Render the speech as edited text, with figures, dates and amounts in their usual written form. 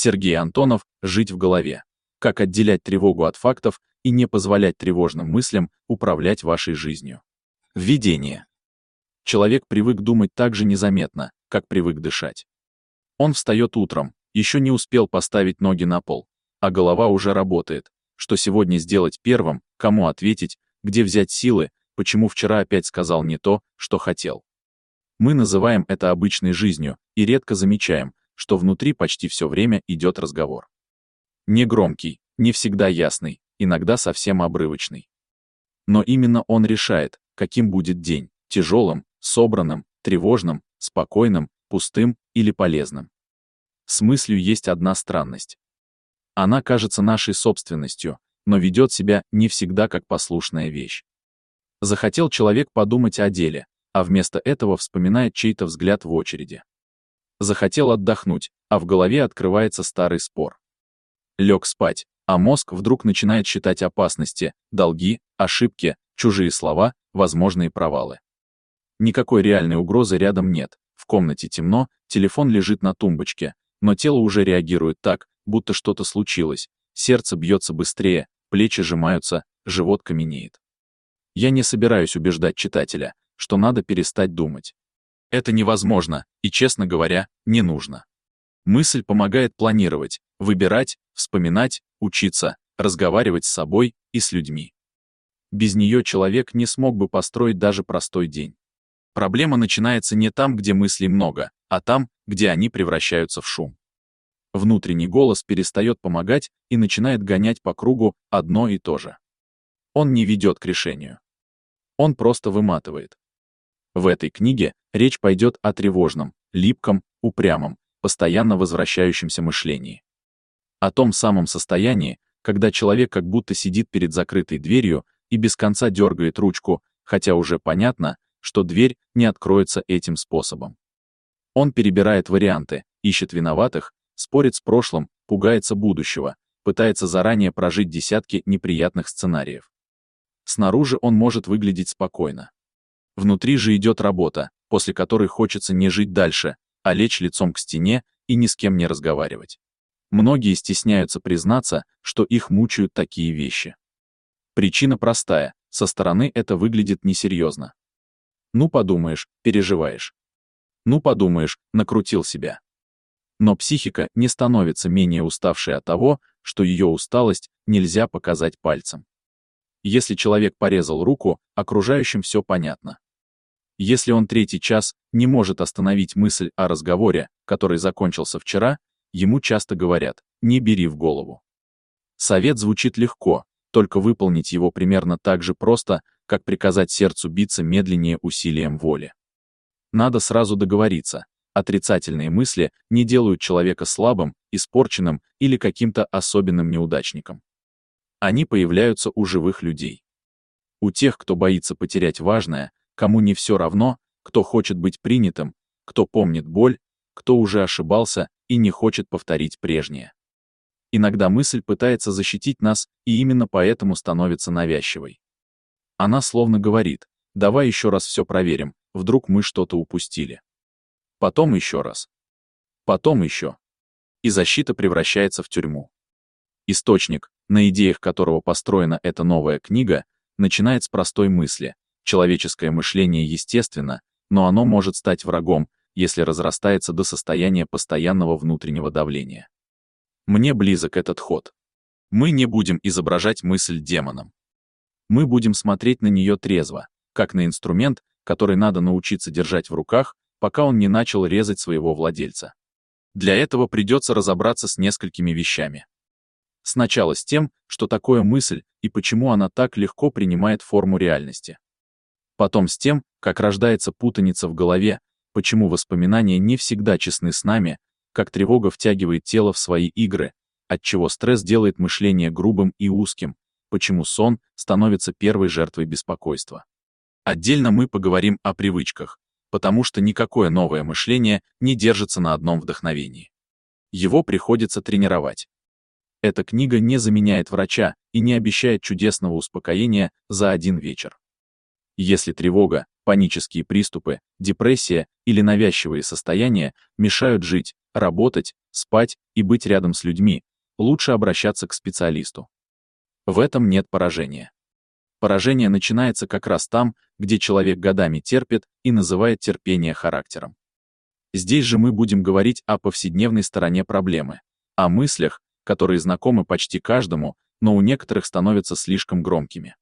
Сергей Антонов «Жить в голове. Как отделять тревогу от фактов и не позволять тревожным мыслям управлять вашей жизнью». Введение. Человек привык думать так же незаметно, как привык дышать. Он встает утром, еще не успел поставить ноги на пол, а голова уже работает. Что сегодня сделать первым, кому ответить, где взять силы, почему вчера опять сказал не то, что хотел. Мы называем это обычной жизнью и редко замечаем, что внутри почти все время идет разговор. Не громкий, не всегда ясный, иногда совсем обрывочный. Но именно он решает, каким будет день: тяжелым, собранным, тревожным, спокойным, пустым или полезным. С мыслью есть одна странность. Она кажется нашей собственностью, но ведет себя не всегда как послушная вещь. Захотел человек подумать о деле, а вместо этого вспоминает чей-то взгляд в очереди. Захотел отдохнуть, а в голове открывается старый спор. Лег спать, а мозг вдруг начинает считать опасности, долги, ошибки, чужие слова, возможные провалы. Никакой реальной угрозы рядом нет, в комнате темно, телефон лежит на тумбочке, но тело уже реагирует так, будто что-то случилось, сердце бьется быстрее, плечи сжимаются, живот каменеет. Я не собираюсь убеждать читателя, что надо перестать думать. Это невозможно и, честно говоря, не нужно. Мысль помогает планировать, выбирать, вспоминать, учиться, разговаривать с собой и с людьми. Без нее человек не смог бы построить даже простой день. Проблема начинается не там, где мыслей много, а там, где они превращаются в шум. Внутренний голос перестает помогать и начинает гонять по кругу одно и то же. Он не ведет к решению. Он просто выматывает. В этой книге речь пойдет о тревожном, липком, упрямом, постоянно возвращающемся мышлении. О том самом состоянии, когда человек как будто сидит перед закрытой дверью и без конца дергает ручку, хотя уже понятно, что дверь не откроется этим способом. Он перебирает варианты, ищет виноватых, спорит с прошлым, пугается будущего, пытается заранее прожить десятки неприятных сценариев. Снаружи он может выглядеть спокойно. Внутри же идет работа, после которой хочется не жить дальше, а лечь лицом к стене и ни с кем не разговаривать. Многие стесняются признаться, что их мучают такие вещи. Причина простая, со стороны это выглядит несерьезно. Ну подумаешь, переживаешь. Ну подумаешь, накрутил себя. Но психика не становится менее уставшей от того, что ее усталость нельзя показать пальцем. Если человек порезал руку, окружающим все понятно. Если он третий час не может остановить мысль о разговоре, который закончился вчера, ему часто говорят: не бери в голову. Совет звучит легко, только выполнить его примерно так же просто, как приказать сердцу биться медленнее усилием воли. Надо сразу договориться: отрицательные мысли не делают человека слабым, испорченным или каким-то особенным неудачником. Они появляются у живых людей. У тех, кто боится потерять важное, кому не все равно, кто хочет быть принятым, кто помнит боль, кто уже ошибался и не хочет повторить прежнее. Иногда мысль пытается защитить нас и именно поэтому становится навязчивой. Она словно говорит: давай еще раз все проверим, вдруг мы что-то упустили. Потом еще раз. Потом еще. И защита превращается в тюрьму. Источник, на идеях которого построена эта новая книга, начинает с простой мысли: человеческое мышление естественно, но оно может стать врагом, если разрастается до состояния постоянного внутреннего давления. Мне близок этот ход. Мы не будем изображать мысль демоном. Мы будем смотреть на нее трезво, как на инструмент, который надо научиться держать в руках, пока он не начал резать своего владельца. Для этого придется разобраться с несколькими вещами. Сначала с тем, что такое мысль и почему она так легко принимает форму реальности. Потом с тем, как рождается путаница в голове, почему воспоминания не всегда честны с нами, как тревога втягивает тело в свои игры, отчего стресс делает мышление грубым и узким, почему сон становится первой жертвой беспокойства. Отдельно мы поговорим о привычках, потому что никакое новое мышление не держится на одном вдохновении. Его приходится тренировать. Эта книга не заменяет врача и не обещает чудесного успокоения за один вечер. Если тревога, панические приступы, депрессия или навязчивые состояния мешают жить, работать, спать и быть рядом с людьми, лучше обращаться к специалисту. В этом нет поражения. Поражение начинается как раз там, где человек годами терпит и называет терпение характером. Здесь же мы будем говорить о повседневной стороне проблемы, о мыслях, которые знакомы почти каждому, но у некоторых становятся слишком громкими.